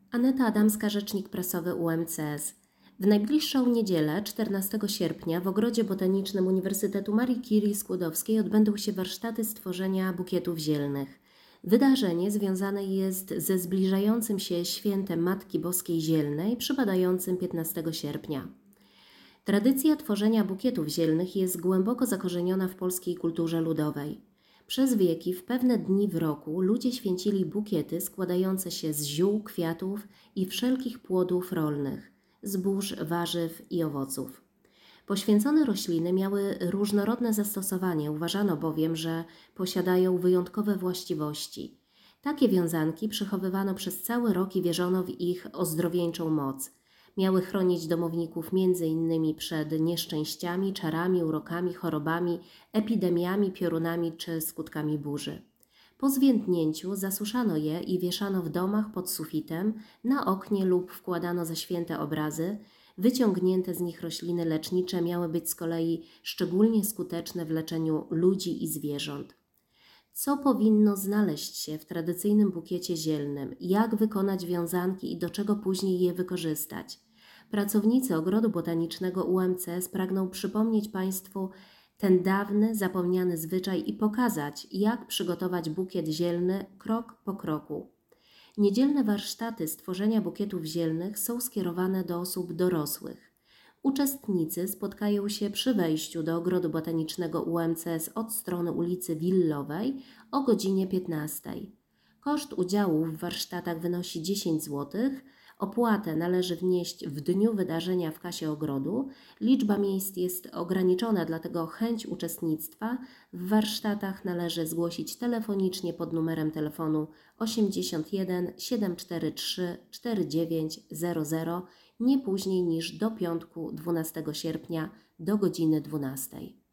Aneta Adamska, rzecznik prasowy UMCS. W najbliższą niedzielę, 14 sierpnia, w Ogrodzie Botanicznym Uniwersytetu Marii Curie Skłodowskiej odbędą się warsztaty stworzenia bukietów zielnych. Wydarzenie związane jest ze zbliżającym się świętem Matki Boskiej Zielnej, przypadającym 15 sierpnia. Tradycja tworzenia bukietów zielnych jest głęboko zakorzeniona w polskiej kulturze ludowej. Przez wieki w pewne dni w roku ludzie święcili bukiety składające się z ziół, kwiatów i wszelkich płodów rolnych, zbóż, warzyw i owoców. Poświęcone rośliny miały różnorodne zastosowanie, uważano bowiem, że posiadają wyjątkowe właściwości. Takie wiązanki przechowywano przez cały rok i wierzono w ich ozdrowieńczą moc. Miały chronić domowników m.in. przed nieszczęściami, czarami, urokami, chorobami, epidemiami, piorunami czy skutkami burzy. Po zwiędnięciu zasuszano je i wieszano w domach pod sufitem, na oknie lub wkładano za święte obrazy. Wyciągnięte z nich rośliny lecznicze miały być z kolei szczególnie skuteczne w leczeniu ludzi i zwierząt. Co powinno znaleźć się w tradycyjnym bukiecie zielnym, jak wykonać wiązanki i do czego później je wykorzystać? Pracownicy Ogrodu Botanicznego UMCS pragną przypomnieć Państwu ten dawny, zapomniany zwyczaj i pokazać, jak przygotować bukiet zielny krok po kroku. Niedzielne warsztaty stworzenia bukietów zielnych są skierowane do osób dorosłych. Uczestnicy spotkają się przy wejściu do Ogrodu Botanicznego UMCS od strony ulicy Willowej o godzinie 15. Koszt udziału w warsztatach wynosi 10 zł. Opłatę należy wnieść w dniu wydarzenia w kasie ogrodu. Liczba miejsc jest ograniczona, dlatego chęć uczestnictwa w warsztatach należy zgłosić telefonicznie pod numerem telefonu 81 743 4900 nie później niż do piątku 12 sierpnia do godziny 12.